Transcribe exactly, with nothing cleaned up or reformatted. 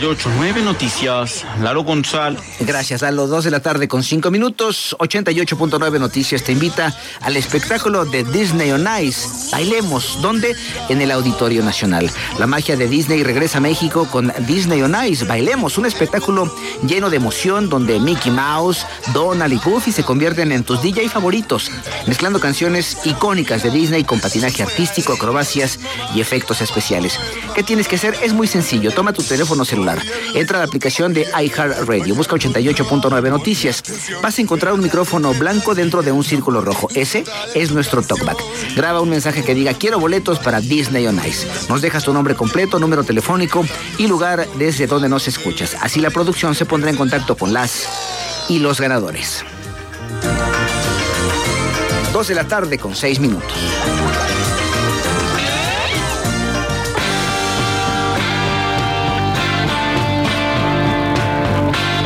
ocho nueve Noticias, Lalo González. Gracias, Lalo. Dos de la tarde con cinco minutos. ochenta y ocho punto nueve Noticias te invita al espectáculo de Disney on Ice. Bailemos. ¿Dónde? En el Auditorio Nacional. La magia de Disney regresa a México con Disney on Ice. Bailemos. Un espectáculo lleno de emoción donde Mickey Mouse, Donald y Goofy se convierten en tus D J favoritos, mezclando canciones icónicas de Disney con patinaje artístico, acrobacias y efectos especiales. ¿Qué tienes que hacer? Es muy sencillo. Toma tu teléfono celular. Entra a la aplicación de iHeartRadio, busca ochenta y ocho punto nueve Noticias. Vas a encontrar un micrófono blanco dentro de un círculo rojo. Ese es nuestro talkback. Graba un mensaje que diga: quiero boletos para Disney on Ice. Nos dejas tu nombre completo, número telefónico y lugar desde donde nos escuchas. Así la producción se pondrá en contacto con las y los ganadores. Dos de la tarde con seis minutos.